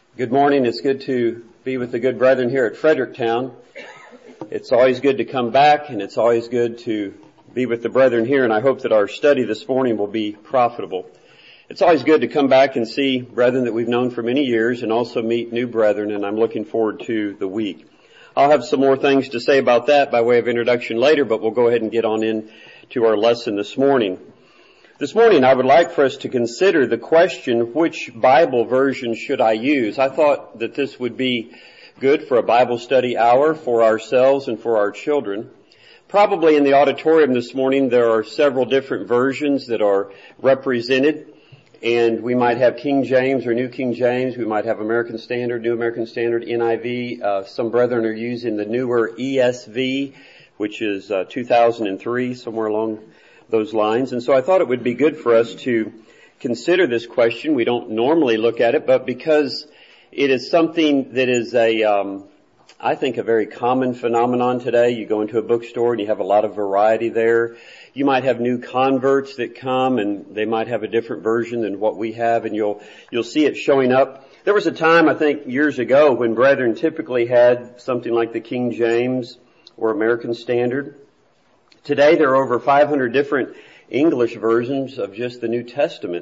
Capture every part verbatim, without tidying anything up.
Good morning. It's good to be with the good brethren here at Fredericktown. It's always good to come back, and it's always good to be with the brethren here, and I hope that our study this morning will be profitable. It's always good to come back and see brethren that we've known for many years and also meet new brethren, and I'm looking forward to the week. I'll have some more things to say about that by way of introduction later, but we'll go ahead and get on in to our lesson this morning. This morning I would like for us to consider the question, which Bible version should I use? I thought that this would be good for a Bible study hour for ourselves and for our children. Probably in the auditorium this morning there are several different versions that are represented, and we might have King James or New King James. We might have American Standard, New American Standard, N I V. Uh, some brethren are using the newer E S V, which is uh, two thousand three, somewhere along those lines. And so I thought it would be good for us to consider this question. We don't normally look at it, but because it is something that is a, um, I think a very common phenomenon today. You go into a bookstore and you have a lot of variety there. You might have new converts that come and they might have a different version than what we have, and you'll, you'll see it showing up. There was a time, I think years ago, when brethren typically had something like the King James or American Standard. Today there are over five hundred different English versions of just the New Testament,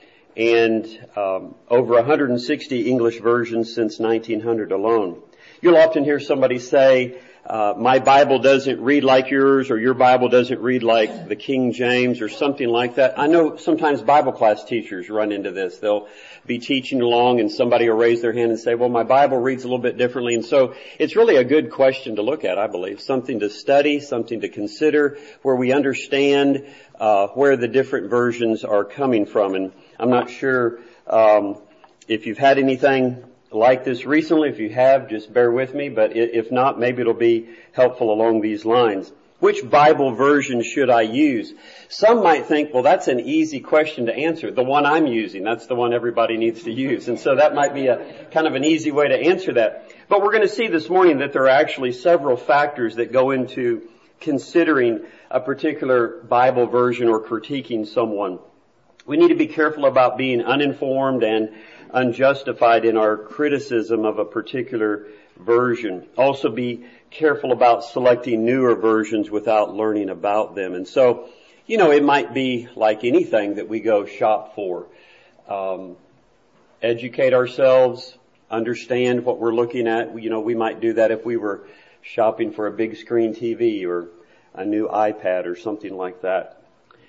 and um, over one hundred sixty English versions since nineteen hundred alone. You'll often hear somebody say, uh, my Bible doesn't read like yours, or your Bible doesn't read like the King James, or something like that. I know sometimes Bible class teachers run into this. They'll be teaching along and somebody will raise their hand and say, well, my Bible reads a little bit differently. And so it's really a good question to look at, I believe. Something to study, something to consider, where we understand uh where the different versions are coming from. And I'm not sure um if you've had anything like this recently. If you have, just bear with me. But if not, maybe it'll be helpful along these lines. Which Bible version should I use? Some might think, well, that's an easy question to answer. The one I'm using, that's the one everybody needs to use. And so that might be a kind of an easy way to answer that. But we're going to see this morning that there are actually several factors that go into considering a particular Bible version or critiquing someone. We need to be careful about being uninformed and unjustified in our criticism of a particular version. Also be careful about selecting newer versions without learning about them. And so, you know, it might be like anything that we go shop for. Um, educate ourselves, understand what we're looking at. You know, we might do that if we were shopping for a big screen T V or a new iPad or something like that.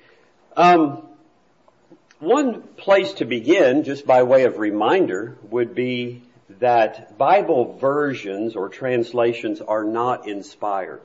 Um, one place to begin, just by way of reminder, would be that Bible versions or translations are not inspired.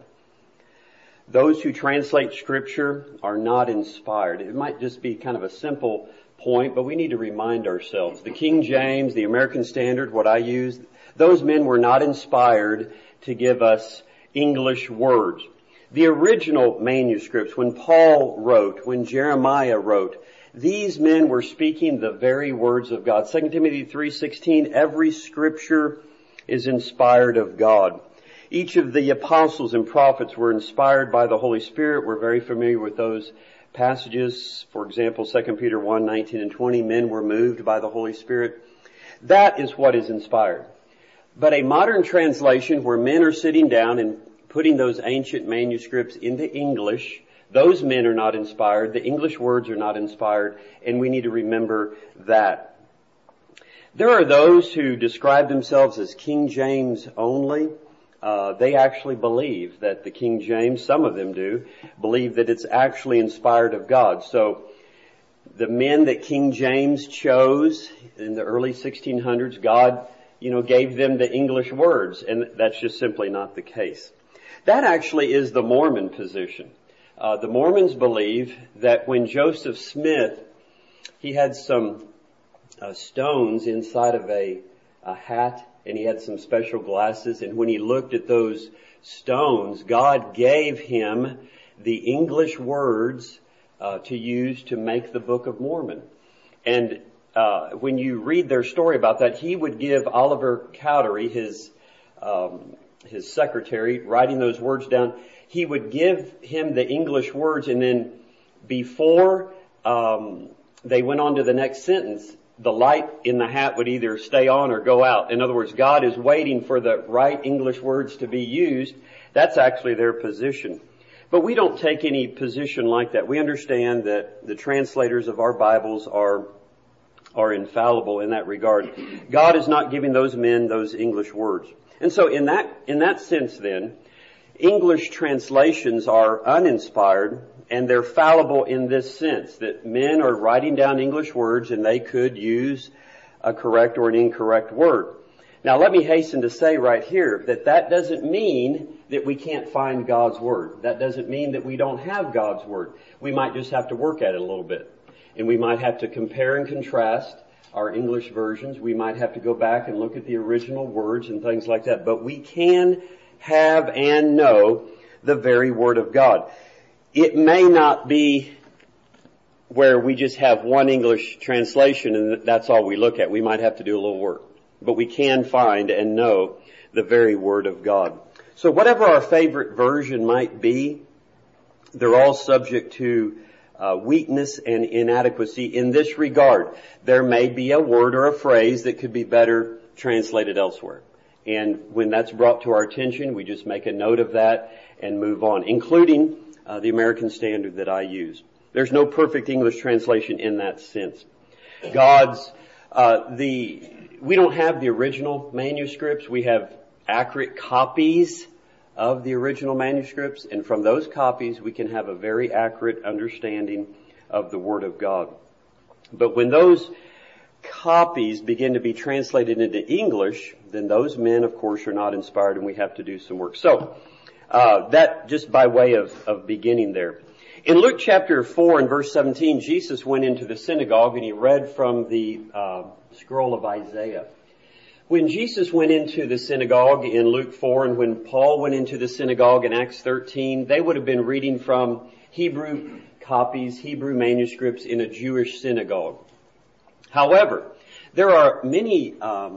Those who translate Scripture are not inspired. It might just be kind of a simple point, but we need to remind ourselves. The King James, the American Standard, what I use, those men were not inspired to give us English words. The original manuscripts, when Paul wrote, when Jeremiah wrote, these men were speaking the very words of God. Second Timothy three sixteen, every scripture is inspired of God. Each of the apostles and prophets were inspired by the Holy Spirit. We're very familiar with those passages. For example, Second Peter one nineteen and twenty, men were moved by the Holy Spirit. That is what is inspired. But a modern translation where men are sitting down and putting those ancient manuscripts into English, those men are not inspired. The English words are not inspired, and we need to remember that. There are those who describe themselves as King James only. Uh, they actually believe that the King James, some of them do, believe that it's actually inspired of God. So the men that King James chose in the early sixteen hundreds, God, you know, gave them the English words, and that's just simply not the case. That actually is the Mormon position. Uh, the Mormons believe that when Joseph Smith, he had some uh, stones inside of a, a hat, and he had some special glasses, and when he looked at those stones, God gave him the English words uh, to use to make the Book of Mormon. And uh, when you read their story about that, he would give Oliver Cowdery, his um, his secretary, writing those words down, he would give him the English words, and then before um, they went on to the next sentence, the light in the hat would either stay on or go out. In other words, God is waiting for the right English words to be used. That's actually their position. But we don't take any position like that. We understand that the translators of our Bibles are are infallible in that regard. God is not giving those men those English words. And so in that in that sense then, English translations are uninspired, and they're fallible in this sense, that men are writing down English words and they could use a correct or an incorrect word. Now let me hasten to say right here that that doesn't mean that we can't find God's Word. That doesn't mean that we don't have God's Word. We might just have to work at it a little bit. And we might have to compare and contrast our English versions. We might have to go back and look at the original words and things like that. But we can have and know the very Word of God. It may not be where we just have one English translation and that's all we look at. We might have to do a little work. But we can find and know the very Word of God. So whatever our favorite version might be, they're all subject to uh, weakness and inadequacy in this regard. There may be a word or a phrase that could be better translated elsewhere. And when that's brought to our attention, we just make a note of that and move on, including uh, the American Standard that I use. There's no perfect English translation in that sense. God's, uh, the, we don't have the original manuscripts. We have accurate copies of the original manuscripts, and from those copies we can have a very accurate understanding of the Word of God. But when those copies begin to be translated into English, then those men, of course, are not inspired, and we have to do some work. So, uh, that just by way of, of beginning there. In Luke chapter four and verse seventeen, Jesus went into the synagogue and he read from the uh, scroll of Isaiah. When Jesus went into the synagogue in Luke four and when Paul went into the synagogue in Acts thirteen, they would have been reading from Hebrew copies, Hebrew manuscripts in a Jewish synagogue. However, there are many um,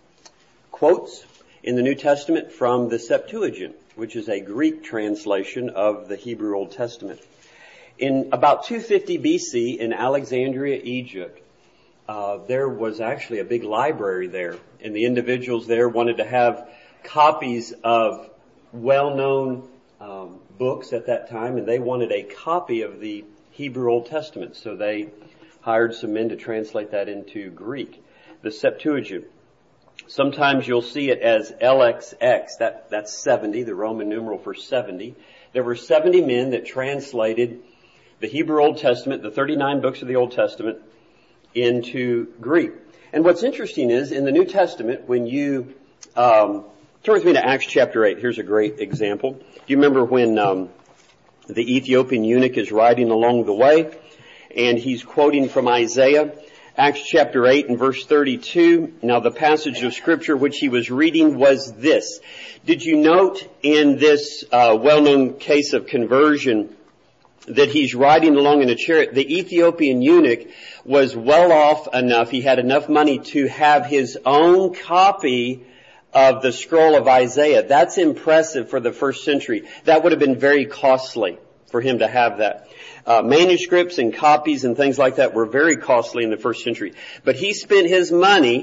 quotes in the New Testament from the Septuagint, which is a Greek translation of the Hebrew Old Testament. In about two fifty B C in Alexandria, Egypt, uh, there was actually a big library there, and the individuals there wanted to have copies of well-known um, books at that time, and they wanted a copy of the Hebrew Old Testament, so they hired some men to translate that into Greek, the Septuagint. Sometimes you'll see it as L X X, that, that's seventy, the Roman numeral for seventy. There were seventy men that translated the Hebrew Old Testament, the thirty-nine books of the Old Testament, into Greek. And what's interesting is, in the New Testament, when you, um, turn with me to Acts chapter eight, here's a great example. Do you remember when, um, the Ethiopian eunuch is riding along the way, and he's quoting from Isaiah? Acts chapter eight and verse thirty-two. Now the passage of scripture which he was reading was this. Did you note in this uh, well-known case of conversion that he's riding along in a chariot? The Ethiopian eunuch was well off enough, he had enough money to have his own copy of the scroll of Isaiah. That's impressive for the first century. That would have been very costly for him to have that. Uh, manuscripts and copies and things like that were very costly in the first century. But he spent his money.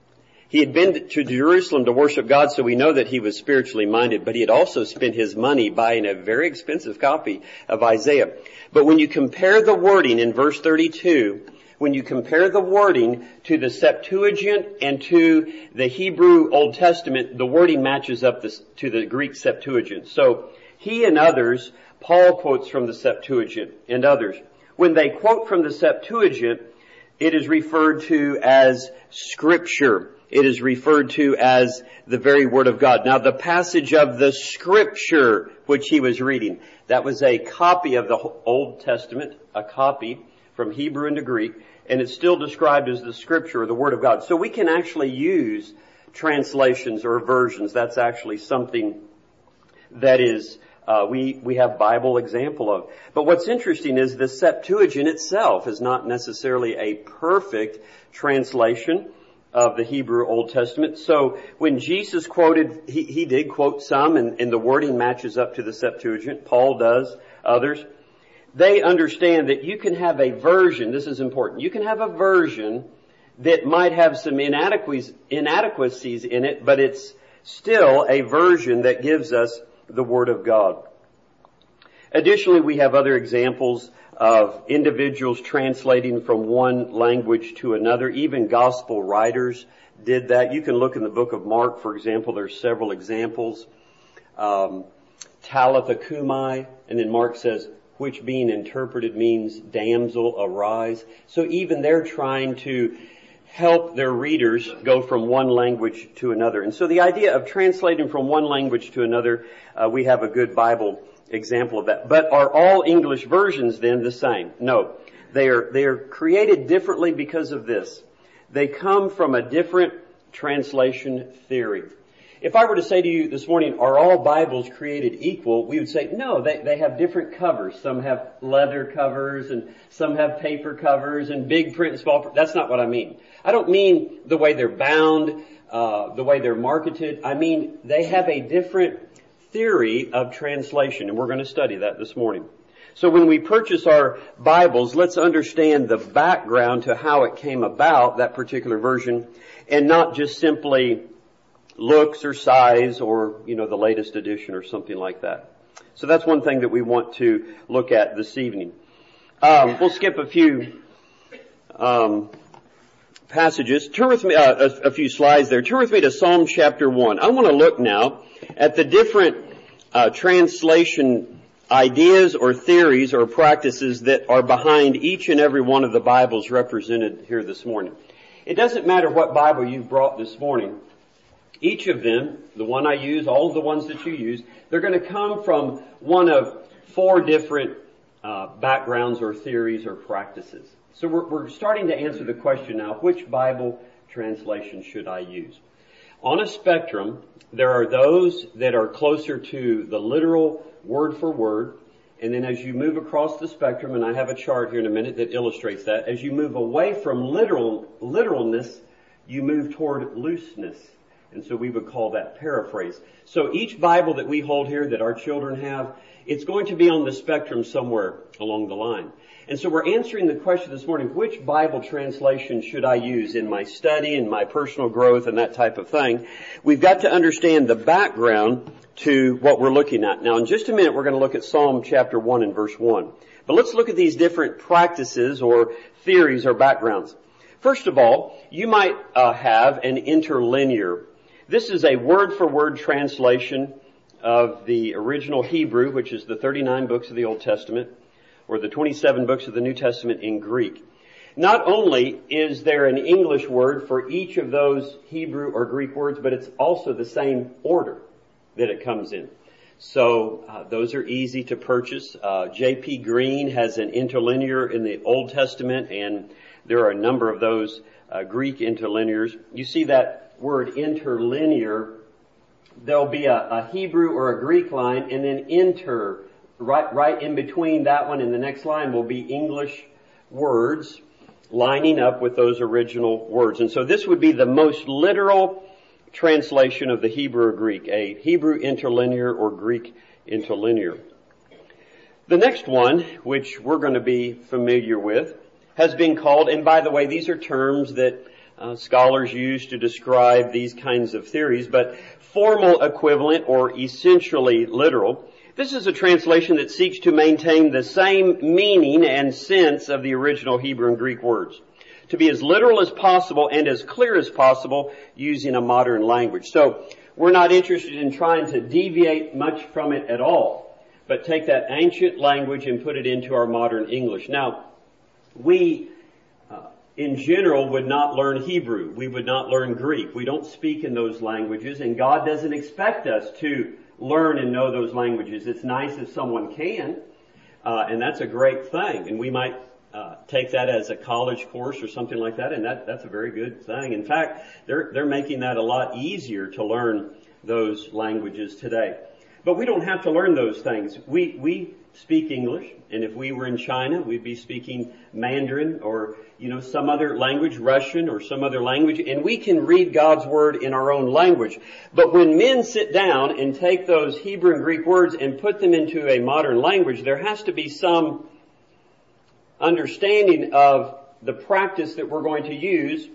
He had been to Jerusalem to worship God, so we know that he was spiritually minded, but he had also spent his money buying a very expensive copy of Isaiah. But when you compare the wording in verse thirty-two, when you compare the wording to the Septuagint and to the Hebrew Old Testament, the wording matches up this, to the Greek Septuagint. So he and others, Paul quotes from the Septuagint and others. When they quote from the Septuagint, it is referred to as Scripture. It is referred to as the very Word of God. Now, the passage of the Scripture which he was reading, that was a copy of the Old Testament, a copy from Hebrew into Greek, and it's still described as the Scripture or the Word of God. So we can actually use translations or versions. That's actually something that is Uh, we, we have Bible example of. But what's interesting is the Septuagint itself is not necessarily a perfect translation of the Hebrew Old Testament. So when Jesus quoted, he, he did quote some, and, and the wording matches up to the Septuagint. Paul does, others. They understand that you can have a version, this is important, you can have a version that might have some inadequacies, inadequacies in it, but it's still a version that gives us the Word of God. Additionally, we have other examples of individuals translating from one language to another. Even gospel writers did that. You can look in the book of Mark, for example. There's several examples. Um, Talitha Cumi, and then Mark says, which being interpreted means damsel arise. So even they're trying to help their readers go from one language to another. And so the idea of translating from one language to another, uh, we have a good Bible example of that. But are all English versions then the same? No. They are, they are created differently because of this. They come from a different translation theory. If I were to say to you this morning, are all Bibles created equal? We would say, no, they, they have different covers. Some have leather covers and some have paper covers and big print and small print. That's not what I mean. I don't mean the way they're bound, uh, the way they're marketed. I mean, they have a different theory of translation, and we're going to study that this morning. So when we purchase our Bibles, let's understand the background to how it came about, that particular version, and not just simply looks or size or, you know, the latest edition or something like that. So that's one thing that we want to look at this evening. Um, we'll skip a few um, passages. Turn with me, uh, a, a few slides there. Turn with me to Psalm chapter one. I want to look now at the different uh, translation ideas or theories or practices that are behind each and every one of the Bibles represented here this morning. It doesn't matter what Bible you've brought this morning. Each of them, the one I use, all of the ones that you use, they're going to come from one of four different uh, backgrounds or theories or practices. So we're, we're starting to answer the question now, which Bible translation should I use? On a spectrum, there are those that are closer to the literal word for word, and then as you move across the spectrum, and I have a chart here in a minute that illustrates that, as you move away from literal literalness, you move toward looseness. And so we would call that paraphrase. So each Bible that we hold here that our children have, it's going to be on the spectrum somewhere along the line. And so we're answering the question this morning, which Bible translation should I use in my study and my personal growth and that type of thing? We've got to understand the background to what we're looking at. Now in just a minute we're going to look at Psalm chapter one and verse one. But let's look at these different practices or theories or backgrounds. First of all, you might uh, have an interlinear. This is a word-for-word translation of the original Hebrew, which is the thirty-nine books of the Old Testament, or the twenty-seven books of the New Testament in Greek. Not only is there an English word for each of those Hebrew or Greek words, but it's also the same order that it comes in. So uh, those are easy to purchase. Uh, J P Green has an interlinear in the Old Testament, and there are a number of those uh, Greek interlinears. You see that word interlinear, there'll be a, a Hebrew or a Greek line, and then inter, right, right in between that one and the next line will be English words lining up with those original words. And so this would be the most literal translation of the Hebrew or Greek, a Hebrew interlinear or Greek interlinear. The next one, which we're going to be familiar with, has been called, and by the way, these are terms that Uh, scholars use to describe these kinds of theories, but formal equivalent or essentially literal. This is a translation that seeks to maintain the same meaning and sense of the original Hebrew and Greek words, to be as literal as possible and as clear as possible using a modern language. So we're not interested in trying to deviate much from it at all, but take that ancient language and put it into our modern English. Now, we in general would not learn Hebrew. We would not learn Greek. We don't speak in those languages, and God doesn't expect us to learn and know those languages. It's nice if someone can, uh, and that's a great thing. And we might uh, take that as a college course or something like that, and that, that's a very good thing. In fact, they're they're making that a lot easier to learn those languages today. But we don't have to learn those things. We we speak English, and if we were in China, we'd be speaking Mandarin or, you know, some other language, Russian or some other language, and we can read God's Word in our own language. But when men sit down and take those Hebrew and Greek words and put them into a modern language, there has to be some understanding of the practice that we're going to use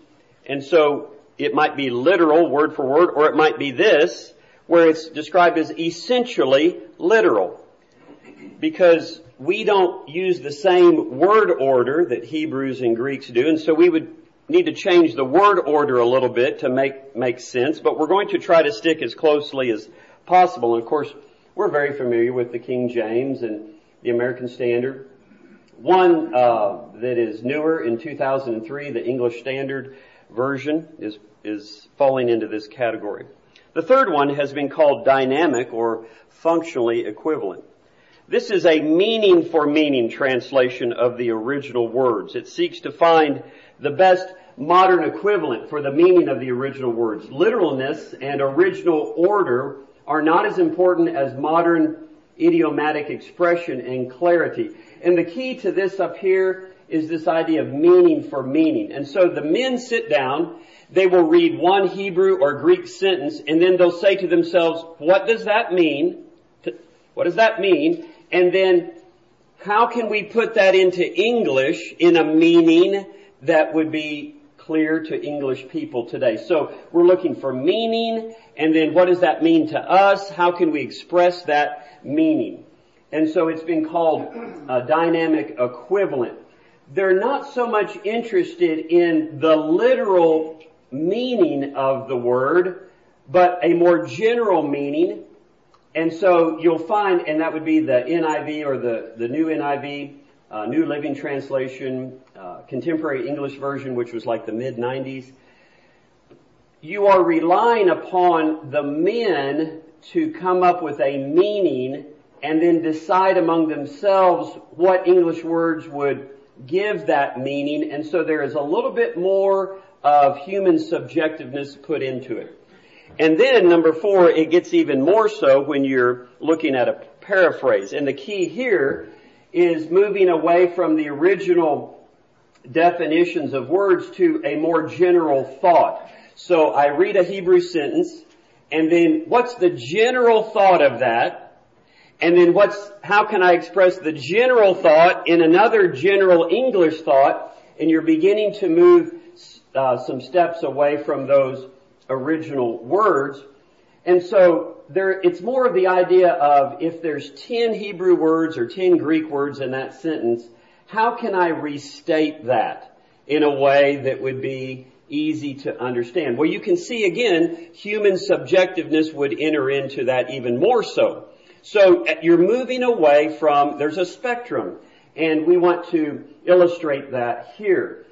And so it might be literal, word for word, or it might be this, where it's described as essentially literal. Because we don't use the same word order that Hebrews and Greeks do, and so we would need to change the word order a little bit to make, make sense, but we're going to try to stick as closely as possible. And of course, we're very familiar with the King James and the American Standard. One uh, that is newer in two thousand three, the English Standard Version, is is falling into this category. The third one has been called dynamic or functionally equivalent. This is a meaning for meaning translation of the original words. It seeks to find the best modern equivalent for the meaning of the original words. Literalness and original order are not as important as modern idiomatic expression and clarity. And the key to this up here is this idea of meaning for meaning. And so the men sit down, they will read one Hebrew or Greek sentence, and then they'll say to themselves, what does that mean? What does that mean? And then how can we put that into English in a meaning that would be clear to English people today? So we're looking for meaning, and then what does that mean to us? How can we express that meaning? And so it's been called a dynamic equivalent. They're not so much interested in the literal meaning of the word, but a more general meaning. And so you'll find, and that would be the N I V or the, the new N I V, uh, New Living Translation, uh, Contemporary English Version, which was like the mid nineties. You are relying upon the men to come up with a meaning and then decide among themselves what English words would give that meaning. And so there is a little bit more of human subjectiveness put into it. And then number four, it gets even more so when you're looking at a paraphrase. And the key here is moving away from the original definitions of words to a more general thought. So I read a Hebrew sentence, and then what's the general thought of that? And then what's, how can I express the general thought in another general English thought? And you're beginning to move uh, some steps away from those original words. And so there, it's more of the idea of if there's ten Hebrew words or ten Greek words in that sentence, how can I restate that in a way that would be easy to understand? Well, you can see again, human subjectiveness would enter into that even more so. So you're moving away from, there's a spectrum, and we want to illustrate that here.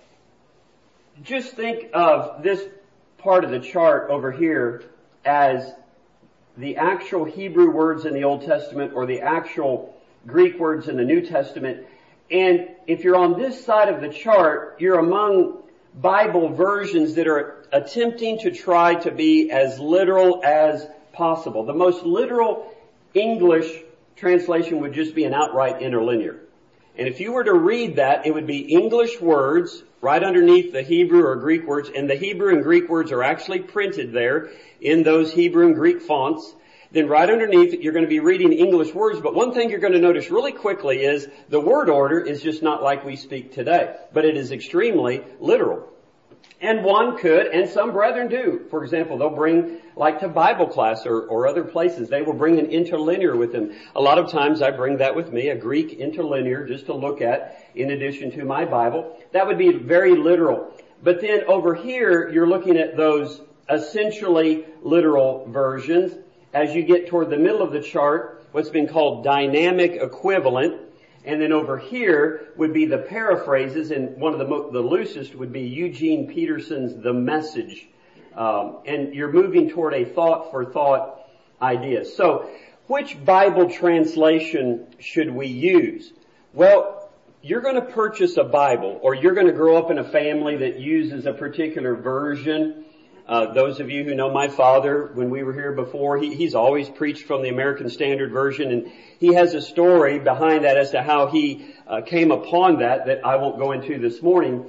Just think of this part of the chart over here as the actual Hebrew words in the Old Testament or the actual Greek words in the New Testament. And if you're on this side of the chart, you're among Bible versions that are attempting to try to be as literal as possible. The most literal English translation would just be an outright interlinear. And if you were to read that, it would be English words right underneath the Hebrew or Greek words, and the Hebrew and Greek words are actually printed there in those Hebrew and Greek fonts. Then right underneath it, you're going to be reading English words, but one thing you're going to notice really quickly is the word order is just not like we speak today, but it is extremely literal. And one could, and some brethren do. For example, they'll bring, like to Bible class or, or other places, they will bring an interlinear with them. A lot of times I bring that with me, a Greek interlinear, just to look at in addition to my Bible. That would be very literal. But then over here, you're looking at those essentially literal versions. As you get toward the middle of the chart, what's been called dynamic equivalent. And then over here would be the paraphrases, and one of the mo- the loosest would be Eugene Peterson's The Message. Um, and you're moving toward a thought-for-thought idea. So, which Bible translation should we use? Well, you're going to purchase a Bible, or you're going to grow up in a family that uses a particular version. Uh, those of you who know my father, when we were here before, he, he's always preached from the American Standard Version, and he has a story behind that as to how he uh, came upon that that I won't go into this morning.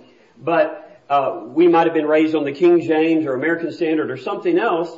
But uh, we might have been raised on the King James or American Standard or something else.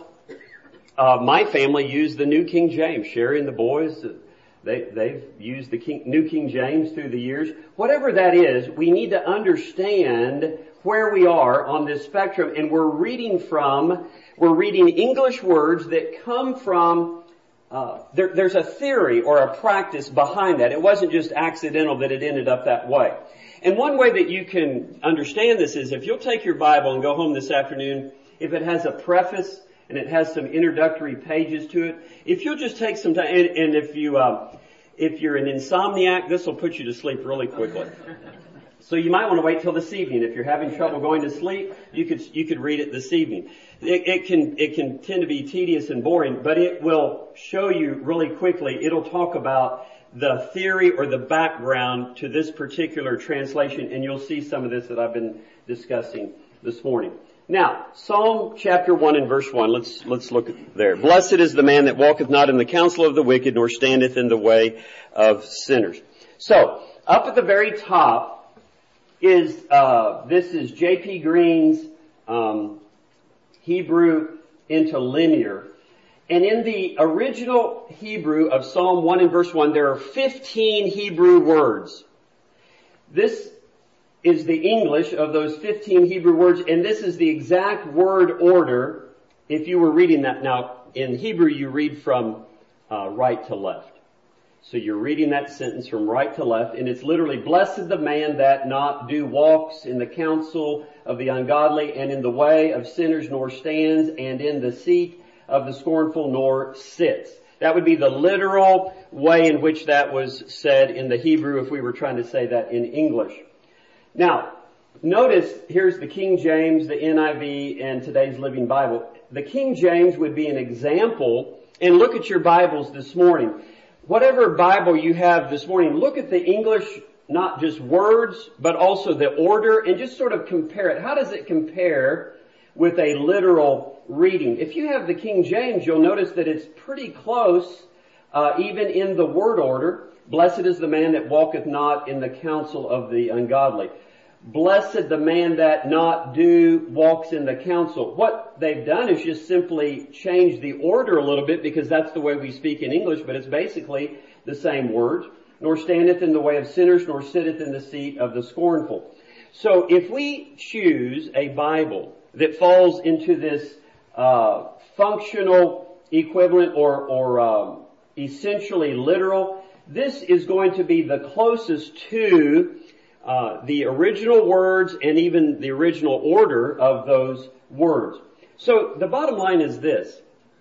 Uh, my family used the New King James. Sherry and the boys, uh, they, they've used the King, New King James through the years. Whatever that is, we need to understand where we are on this spectrum, and we're reading from, we're reading English words that come from, uh, there, there's a theory or a practice behind that. It wasn't just accidental that it ended up that way. And one way that you can understand this is if you'll take your Bible and go home this afternoon, if it has a preface and it has some introductory pages to it, if you'll just take some time, and, and if you, uh, if you're an insomniac, this will put you to sleep really quickly. So you might want to wait till this evening. If you're having trouble going to sleep, you could, you could read it this evening. It, it can, it can tend to be tedious and boring, but it will show you really quickly. It'll talk about the theory or the background to this particular translation, and you'll see some of this that I've been discussing this morning. Now, Psalm chapter one and verse one, let's, let's look at there. Blessed is the man that walketh not in the counsel of the wicked, nor standeth in the way of sinners. So, up at the very top is, uh, this is J P Green's, um, Hebrew interlinear. And in the original Hebrew of Psalm one and verse one, there are fifteen Hebrew words. This is the English of those fifteen Hebrew words, and this is the exact word order if you were reading that. Now, in Hebrew, you read from uh, right to left. So you're reading that sentence from right to left, and it's literally, blessed the man that not do walks in the counsel of the ungodly, and in the way of sinners, nor stands, and in the seat of the scornful, nor sits. That would be the literal way in which that was said in the Hebrew if we were trying to say that in English. Now, notice here's the King James, the N I V, and today's Living Bible. The King James would be an example, and look at your Bibles this morning. Whatever Bible you have this morning, look at the English, not just words, but also the order, and just sort of compare it. How does it compare with a literal reading? If you have the King James, you'll notice that it's pretty close, uh, even in the word order. Blessed is the man that walketh not in the counsel of the ungodly. Blessed the man that not do walks in the counsel. What they've done is just simply change the order a little bit because that's the way we speak in English, but it's basically the same word. Nor standeth in the way of sinners, nor sitteth in the seat of the scornful. So if we choose a Bible that falls into this uh functional equivalent or, or um, essentially literal, this is going to be the closest to uh the original words and even the original order of those words. So the bottom line is this.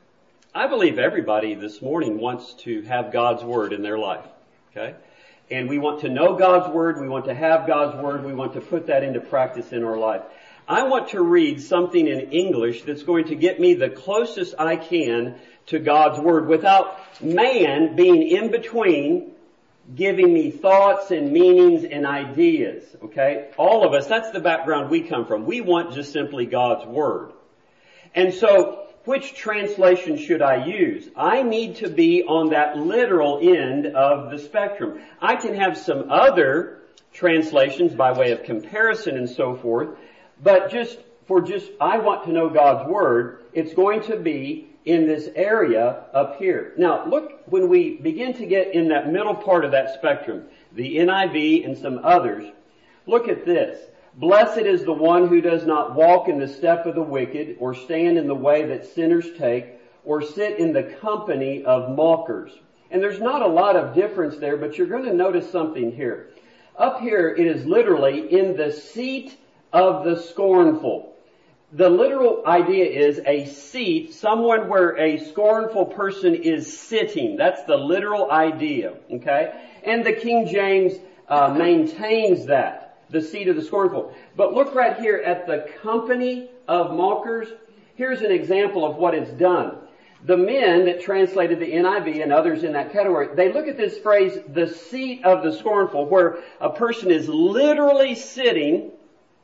I believe everybody this morning wants to have God's Word in their life. Okay? And we want to know God's Word, we want to have God's Word, we want to put that into practice in our life. I want to read something in English that's going to get me the closest I can to God's Word without man being in between giving me thoughts and meanings and ideas. Okay? All of us, that's the background we come from. We want just simply God's Word. And so, which translation should I use? I need to be on that literal end of the spectrum. I can have some other translations by way of comparison and so forth, but just for just, I want to know God's Word, it's going to be in this area up here. Now, look, when we begin to get in that middle part of that spectrum, the N I V and some others, look at this. Blessed is the one who does not walk in the step of the wicked, or stand in the way that sinners take, or sit in the company of mockers. And there's not a lot of difference there, but you're going to notice something here. Up here, it is literally in the seat of the scornful. The literal idea is a seat, someone where a scornful person is sitting. That's the literal idea, okay? And the King James uh, maintains that, the seat of the scornful. But look right here at the company of mockers. Here's an example of what it's done. The men that translated the N I V and others in that category, they look at this phrase, the seat of the scornful, where a person is literally sitting.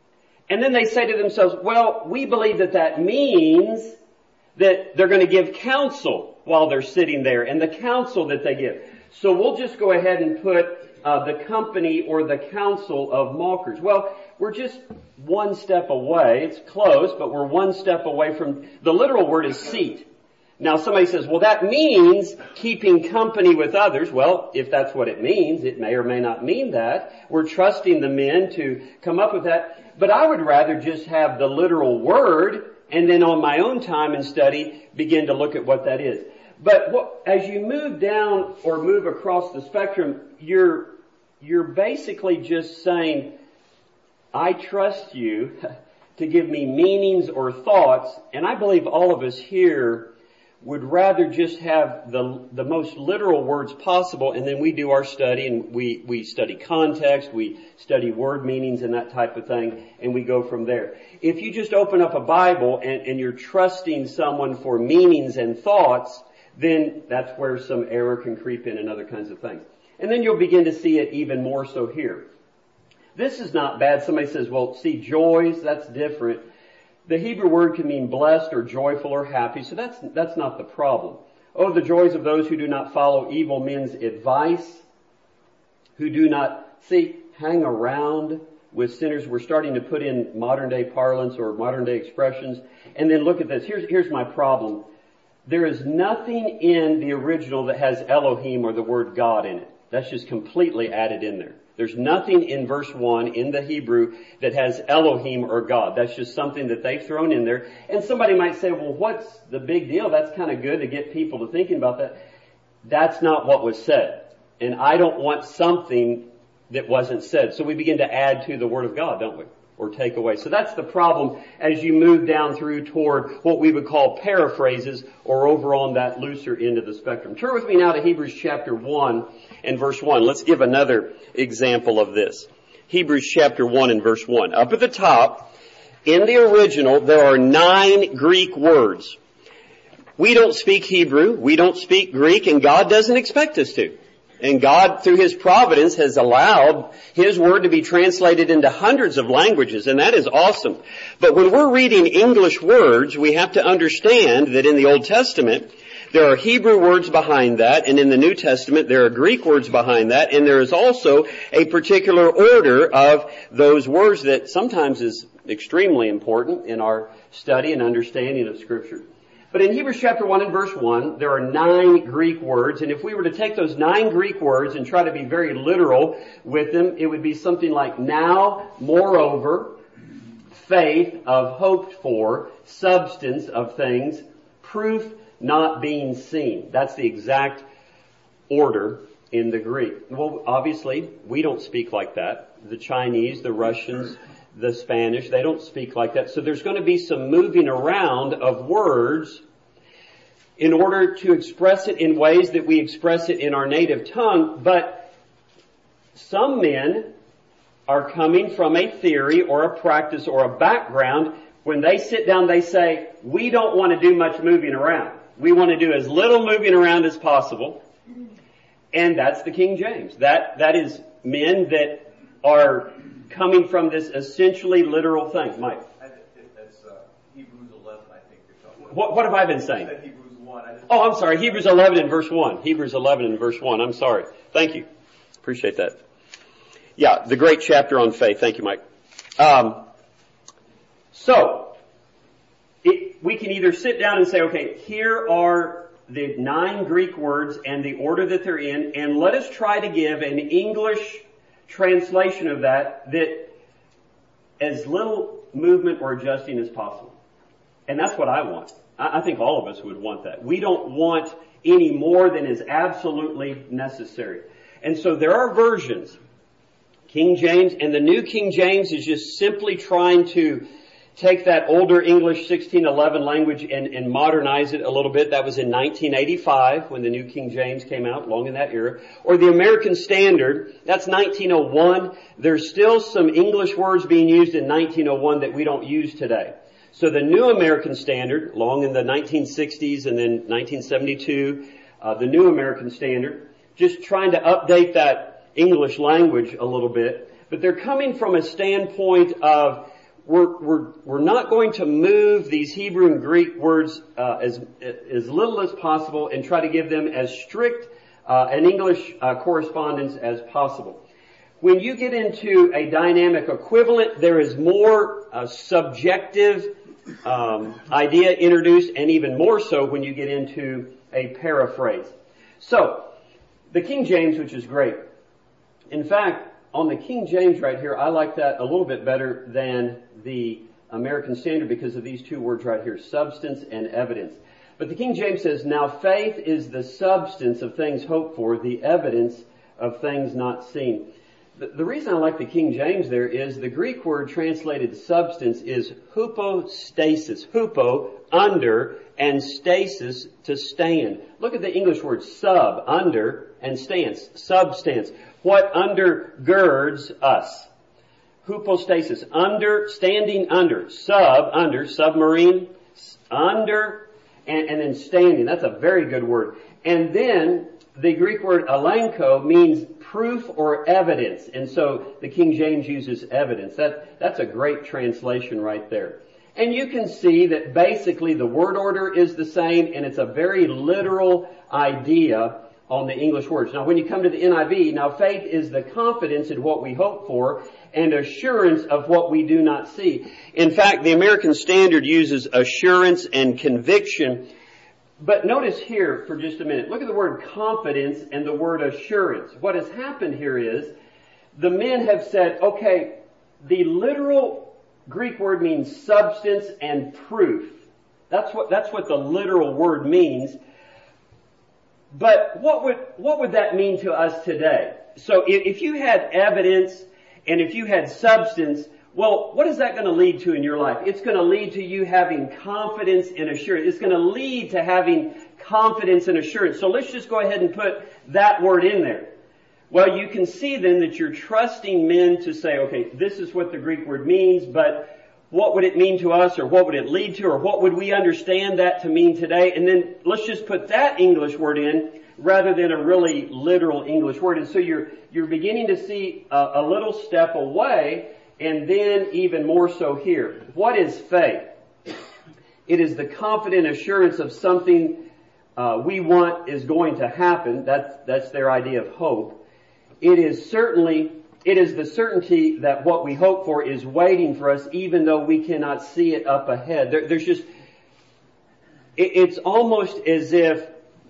And then they say to themselves, well, we believe that that means that they're going to give counsel while they're sitting there, and the counsel that they give. So we'll just go ahead and put uh, the company or the counsel of mockers. Well, we're just one step away. It's close, but we're one step away from, the literal word is seat. Now somebody says, well, that means keeping company with others. Well, if that's what it means, it may or may not mean that. We're trusting the men to come up with that. But I would rather just have the literal word and then on my own time and study begin to look at what that is. But what, as you move down or move across the spectrum, you're, you're basically just saying, I trust you to give me meanings or thoughts, and I believe all of us here would rather just have the the most literal words possible, and then we do our study and we, we study context, we study word meanings and that type of thing, and we go from there. If you just open up a Bible and, and you're trusting someone for meanings and thoughts, then that's where some error can creep in and other kinds of things. And then you'll begin to see it even more so here. This is not bad. Somebody says, well, see, joys, that's different. The Hebrew word can mean blessed or joyful or happy, so that's that's not the problem. Oh, the joys of those who do not follow evil men's advice, who do not, see, hang around with sinners. We're starting to put in modern day parlance or modern day expressions. And then look at this. Here's, here's my problem. There is nothing in the original that has Elohim or the word God in it. That's just completely added in there. There's nothing in verse one in the Hebrew that has Elohim or God. That's just something that they've thrown in there. And somebody might say, well, what's the big deal? That's kind of good to get people to thinking about that. That's not what was said. And I don't want something that wasn't said. So we begin to add to the Word of God, don't we? Or take away. So that's the problem as you move down through toward what we would call paraphrases or over on that looser end of the spectrum. Turn with me now to Hebrews chapter one and verse one. Let's give another example of this. Hebrews chapter one and verse one. Up at the top, in the original, there are nine Greek words. We don't speak Hebrew, we don't speak Greek, and God doesn't expect us to. And God, through His providence, has allowed His Word to be translated into hundreds of languages, and that is awesome. But when we're reading English words, we have to understand that in the Old Testament, there are Hebrew words behind that, and in the New Testament, there are Greek words behind that, and there is also a particular order of those words that sometimes is extremely important in our study and understanding of Scripture. But in Hebrews chapter one and verse one, there are nine Greek words, and if we were to take those nine Greek words and try to be very literal with them, it would be something like now, moreover, faith of hoped for, substance of things, proof not being seen. That's the exact order in the Greek. Well, obviously, we don't speak like that. The Chinese, the Russians, the Spanish, they don't speak like that. So there's going to be some moving around of words in order to express it in ways that we express it in our native tongue. But some men are coming from a theory or a practice or a background. When they sit down, they say, we don't want to do much moving around. We want to do as little moving around as possible. And that's the King James. That, that is men that are coming from this essentially literal thing. Mike. I think that's uh, Hebrews eleven, I think you're talking about. What, what have I been saying? I said Hebrews one. I oh, I'm sorry. Hebrews eleven and verse one. Hebrews eleven and verse one. I'm sorry. Thank you. Appreciate that. Yeah, the great chapter on faith. Thank you, Mike. Um, so, it, we can either sit down and say, okay, here are the nine Greek words and the order that they're in, and let us try to give an English translation of that that as little movement or adjusting as possible. And that's what I want. I think all of us would want that. We don't want any more than is absolutely necessary. And so there are versions. King James, and the New King James is just simply trying to take that older English sixteen eleven language and, and modernize it a little bit. That was in nineteen eighty-five when the New King James came out, long in that era. Or the American Standard, that's nineteen oh one. There's still some English words being used in nineteen oh one that we don't use today. So the New American Standard, long in the nineteen sixties and then nineteen seventy-two, uh, the New American Standard, just trying to update that English language a little bit. But they're coming from a standpoint of We're, we're, we're not going to move these Hebrew and Greek words uh, as as little as possible and try to give them as strict uh, an English uh, correspondence as possible. When you get into a dynamic equivalent, there is more uh, subjective um, idea introduced, and even more so when you get into a paraphrase. So, the King James, which is great. In fact, on the King James right here, I like that a little bit better than the American Standard because of these two words right here, substance and evidence. But the King James says, now faith is the substance of things hoped for, the evidence of things not seen. The, the reason I like the King James there is the Greek word translated substance is hypostasis. Hypo, under, and stasis, to stand. Look at the English word sub, under, and stance, substance. What undergirds us? Hypostasis, under, standing under, sub, under, submarine, under, and, and then standing. That's a very good word. And then the Greek word elenko means proof or evidence. And so the King James uses evidence. That, that's a great translation right there. And you can see that basically the word order is the same, and it's a very literal idea on the English words. Now when you come to the N I V, now faith is the confidence in what we hope for and assurance of what we do not see. In fact, the American Standard uses assurance and conviction. But notice here for just a minute, look at the word confidence and the word assurance. What has happened here is the men have said, okay, the literal Greek word means substance and proof. That's what, that's what the literal word means. But what would, what would that mean to us today? So if, if you had evidence and if you had substance, well, what is that going to lead to in your life? It's going to lead to you having confidence and assurance. It's going to lead to having confidence and assurance. So let's just go ahead and put that word in there. Well, you can see then that you're trusting men to say, okay, this is what the Greek word means, but what would it mean to us, or what would it lead to, or what would we understand that to mean today? And then let's just put that English word in rather than a really literal English word. And so you're, you're beginning to see a, a little step away, and then even more so here. What is faith? It is the confident assurance of something uh, we want is going to happen. That's, that's their idea of hope. It is certainly, it is the certainty that what we hope for is waiting for us even though we cannot see it up ahead. There, there's just, it, it's almost as if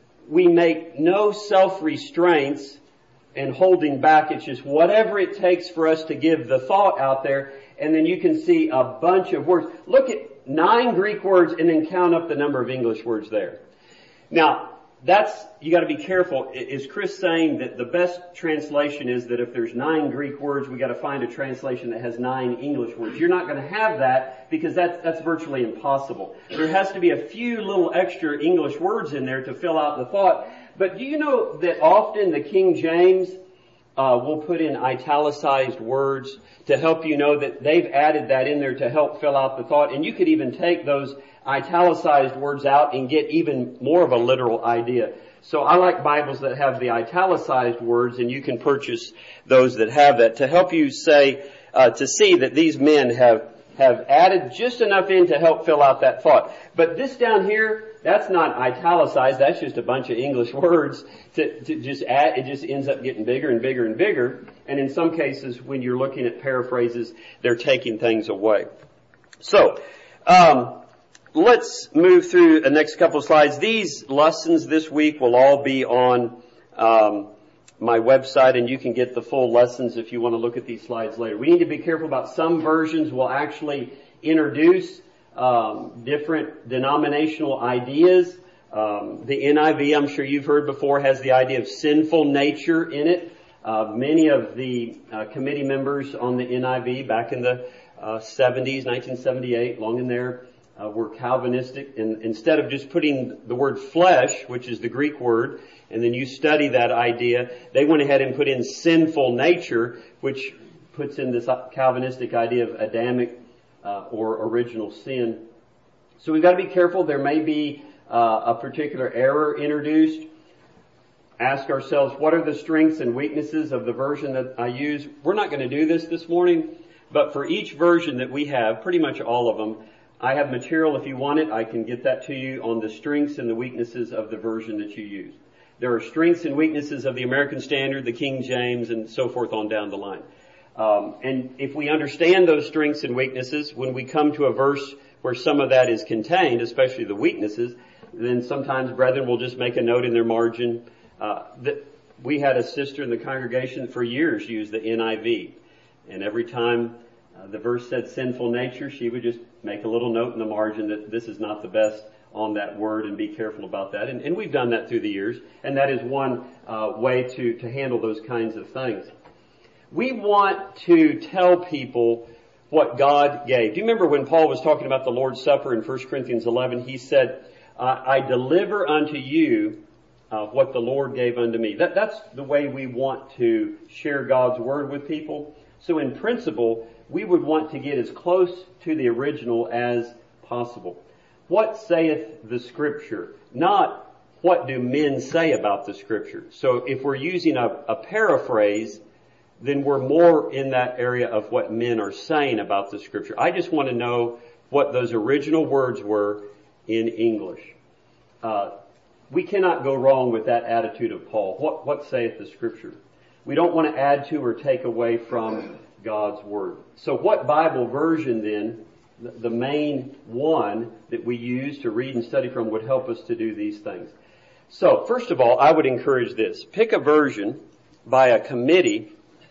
we make no self-restraints and holding back. It's just whatever it takes for us to give the thought out there, and then you can see a bunch of words. Look at nine Greek words and then count up the number of English words there. Now, that's, you got to be careful. Is Chris saying that the best translation is that if there's nine Greek words, we got to find a translation that has nine English words? You're not going to have that because that's that's virtually impossible. There has to be a few little extra English words in there to fill out the thought. But do you know that often the King James uh, will put in italicized words to help you know that they've added that in there to help fill out the thought? And you could even take those italicized words out and get even more of a literal idea. So I like Bibles that have the italicized words, and you can purchase those that have that to help you say, uh, to see that these men have, have added just enough in to help fill out that thought. But this down here, that's not italicized. That's just a bunch of English words to, to just add. It just ends up getting bigger and bigger and bigger. And in some cases, when you're looking at paraphrases, they're taking things away. So, um, let's move through the next couple of slides. These lessons this week will all be on um, my website, and you can get the full lessons if you want to look at these slides later. We need to be careful about some versions will actually introduce um, different denominational ideas. Um, the N I V, I'm sure you've heard before, has the idea of sinful nature in it. Uh, many of the uh, committee members on the N I V back in the uh, seventies, nineteen seventy-eight, long in there, Uh, were Calvinistic, and instead of just putting the word flesh, which is the Greek word, and then you study that idea, they went ahead and put in sinful nature, which puts in this Calvinistic idea of Adamic uh, or original sin. So we've got to be careful. There may be uh, a particular error introduced. Ask ourselves, what are the strengths and weaknesses of the version that I use? We're not going to do this this morning, but for each version that we have, pretty much all of them, I have material. If you want it, I can get that to you on the strengths and the weaknesses of the version that you use. There are strengths and weaknesses of the American Standard, the King James, and so forth on down the line. Um, and if we understand those strengths and weaknesses, when we come to a verse where some of that is contained, especially the weaknesses, then sometimes brethren will just make a note in their margin. Uh, that we had a sister in the congregation for years use the N I V. And every time uh, the verse said sinful nature, she would just make a little note in the margin that this is not the best on that word and be careful about that. And, and we've done that through the years. And that is one uh, way to, to handle those kinds of things. We want to tell people what God gave. Do you remember when Paul was talking about the Lord's Supper in First Corinthians eleven? He said, uh, I deliver unto you uh, what the Lord gave unto me. That, that's the way we want to share God's Word with people. So in principle, we would want to get as close to the original as possible. What saith the Scripture? Not what do men say about the Scripture. So if we're using a, a paraphrase, then we're more in that area of what men are saying about the Scripture. I just want to know what those original words were in English. Uh, we cannot go wrong with that attitude of Paul. What, what saith the Scripture? We don't want to add to or take away from God's Word. So what Bible version then, the main one that we use to read and study from, would help us to do these things? So first of all, I would encourage this. Pick a version by a committee,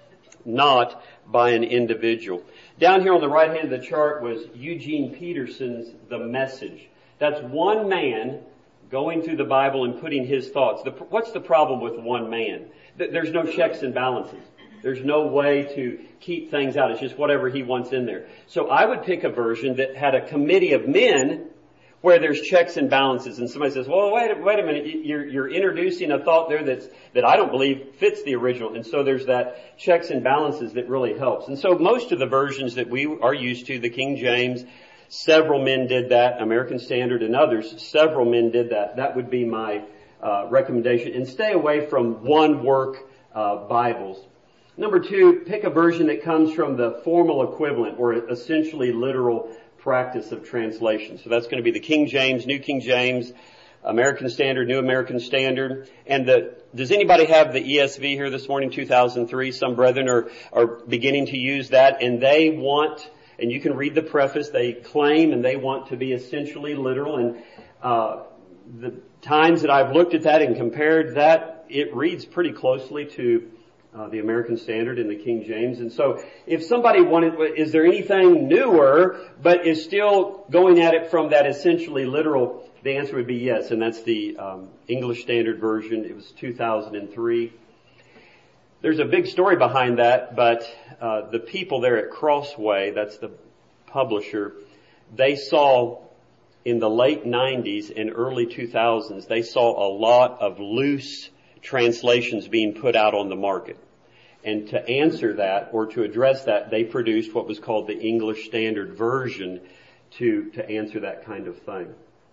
not by an individual. Down here on the right hand of the chart was Eugene Peterson's The Message. That's one man going through the Bible and putting his thoughts. The, what's the problem with one man? There's no checks and balances. There's no way to keep things out. It's just whatever he wants in there. So I would pick a version that had a committee of men where there's checks and balances. And somebody says, well, wait, wait a minute. You're, you're introducing a thought there that's, that I don't believe fits the original. And so there's that checks and balances that really helps. And so most of the versions that we are used to, the King James, several men did that, American Standard and others, several men did that. That would be my uh, recommendation. And stay away from one work uh, Bibles. Number two, pick a version that comes from the formal equivalent or essentially literal practice of translation. So that's going to be the King James, New King James, American Standard, New American Standard. And the, does anybody have the E S V here this morning, two thousand three? Some brethren are, are beginning to use that, and they want, and you can read the preface, they claim and they want to be essentially literal. And uh the times that I've looked at that and compared that, it reads pretty closely to Uh, the American Standard and the King James. And so if somebody wanted, is there anything newer but is still going at it from that essentially literal, the answer would be yes. And that's the um, English Standard Version. It was two thousand three. There's a big story behind that, but uh, the people there at Crossway, that's the publisher, they saw in the late nineties and early two thousands, they saw a lot of loose translations being put out on the market. And to answer that, or to address that, they produced what was called the English Standard Version to, to answer that kind of thing.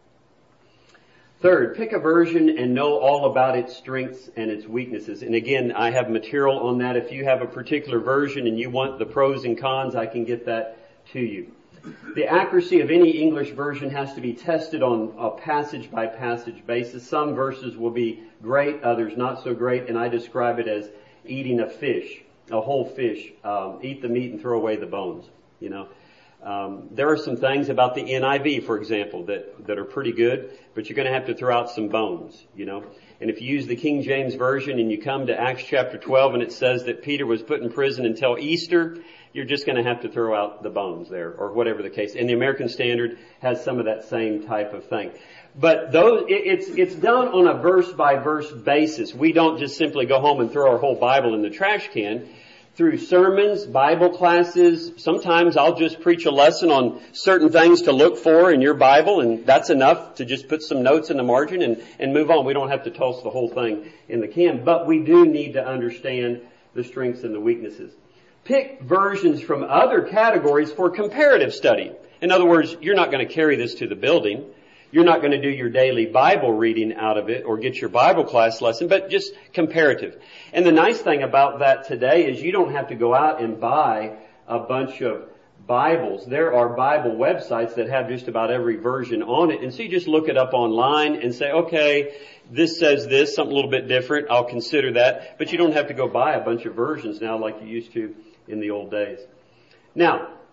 Third, pick a version and know all about its strengths and its weaknesses. And again, I have material on that. If you have a particular version and you want the pros and cons, I can get that to you. The accuracy of any English version has to be tested on a passage-by-passage basis. Some verses will be great, others not so great, and I describe it as eating a fish, a whole fish. Um, eat the meat and throw away the bones, you know. Um, there are some things about the N I V, for example, that, that are pretty good, but you're going to have to throw out some bones, you know. And if you use the King James Version and you come to Acts chapter twelve and it says that Peter was put in prison until Easter, you're just going to have to throw out the bones there, or whatever the case. And the American Standard has some of that same type of thing. But those, it, it's, it's done on a verse by verse basis. We don't just simply go home and throw our whole Bible in the trash can. Through sermons, Bible classes, sometimes I'll just preach a lesson on certain things to look for in your Bible, and that's enough to just put some notes in the margin and, and move on. We don't have to toss the whole thing in the can, but we do need to understand the strengths and the weaknesses. Pick versions from other categories for comparative study. In other words, you're not going to carry this to the building. You're not going to do your daily Bible reading out of it or get your Bible class lesson, but just comparative. And the nice thing about that today is you don't have to go out and buy a bunch of Bibles. There are Bible websites that have just about every version on it. And so you just look it up online and say, okay, this says this, something a little bit different. I'll consider that. But you don't have to go buy a bunch of versions now like you used to in the old days. Now,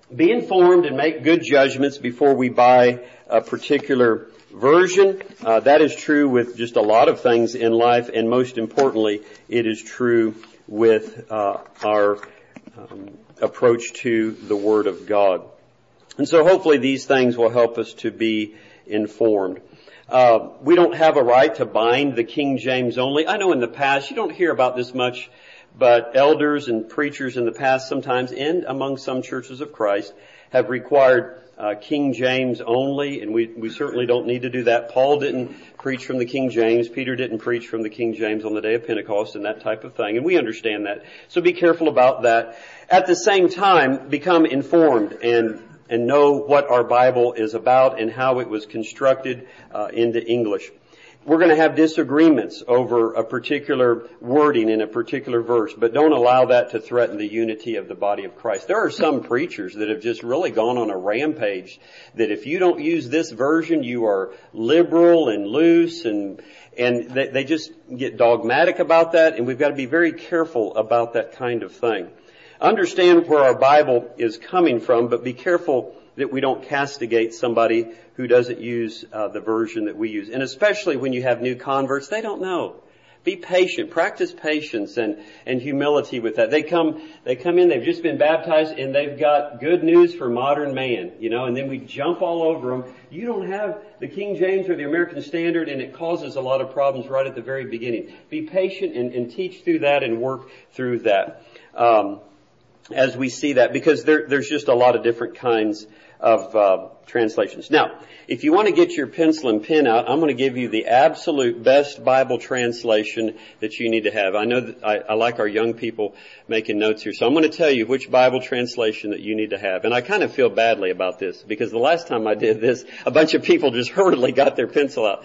be informed and make good judgments before we buy a particular version. Uh, that is true with just a lot of things in life, and most importantly, it is true with uh, our um, approach to the Word of God. And so hopefully these things will help us to be informed. Uh, we don't have a right to bind the King James only. I know in the past, you don't hear about this much, but elders and preachers in the past sometimes, and among some churches of Christ, have required uh, King James only, and we, we certainly don't need to do that. Paul didn't preach from the King James. Peter didn't preach from the King James on the day of Pentecost and that type of thing, and we understand that. So be careful about that. At the same time, become informed and and know what our Bible is about and how it was constructed uh, into English. We're going to have disagreements over a particular wording in a particular verse, but don't allow that to threaten the unity of the body of Christ. There are some preachers that have just really gone on a rampage that if you don't use this version, you are liberal and loose, and and they, they just get dogmatic about that, and we've got to be very careful about that kind of thing. Understand where our Bible is coming from, but be careful that we don't castigate somebody who doesn't use uh, the version that we use. And especially when you have new converts, they don't know. Be patient. Practice patience and, and humility with that. They come, they come in, they've just been baptized, and they've got good news for modern man, you know, and then we jump all over them. You don't have the King James or the American Standard, and it causes a lot of problems right at the very beginning. Be patient and, and teach through that and work through that. Um, as we see that, because there, there's just a lot of different kinds of uh, translations. Now, if you want to get your pencil and pen out, I'm going to give you the absolute best Bible translation that you need to have. I know that I, I like our young people making notes here, so I'm going to tell you which Bible translation that you need to have. And I kind of feel badly about this, because the last time I did this, a bunch of people just hurriedly got their pencil out.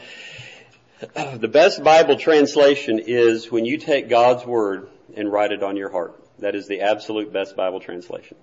The best Bible translation is when you take God's Word and write it on your heart. That is the absolute best Bible translation.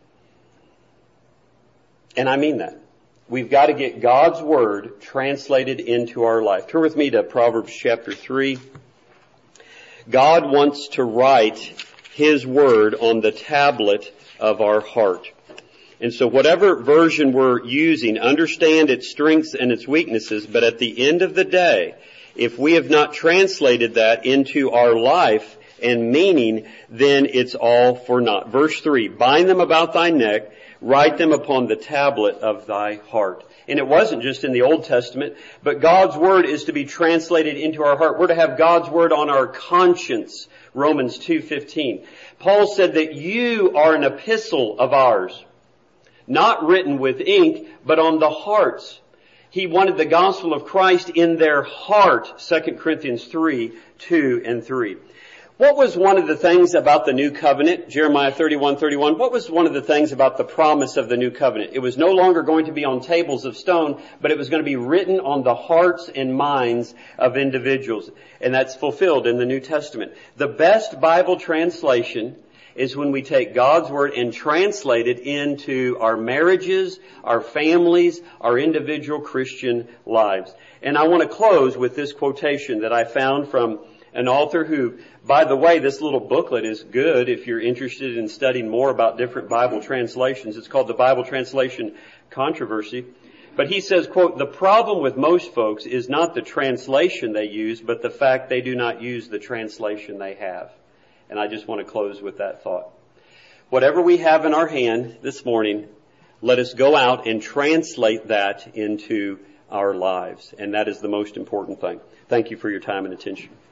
And I mean that. We've got to get God's Word translated into our life. Turn with me to Proverbs chapter three. God wants to write His Word on the tablet of our heart. And so whatever version we're using, understand its strengths and its weaknesses, but at the end of the day, if we have not translated that into our life and meaning, then it's all for naught. Verse three, bind them about thy neck, write them upon the tablet of thy heart. And it wasn't just in the Old Testament, but God's Word is to be translated into our heart. We're to have God's Word on our conscience, Romans two fifteen. Paul said that you are an epistle of ours, not written with ink, but on the hearts. He wanted the gospel of Christ in their heart, Second Corinthians three, two and three. What was one of the things about the new covenant, Jeremiah thirty-one thirty-one, what was one of the things about the promise of the new covenant? It was no longer going to be on tables of stone, but it was going to be written on the hearts and minds of individuals. And that's fulfilled in the New Testament. The best Bible translation is when we take God's Word and translate it into our marriages, our families, our individual Christian lives. And I want to close with this quotation that I found from an author who, by the way, this little booklet is good if you're interested in studying more about different Bible translations. It's called the Bible Translation Controversy. But he says, quote, the problem with most folks is not the translation they use, but the fact they do not use the translation they have. And I just want to close with that thought. Whatever we have in our hand this morning, let us go out and translate that into our lives. And that is the most important thing. Thank you for your time and attention.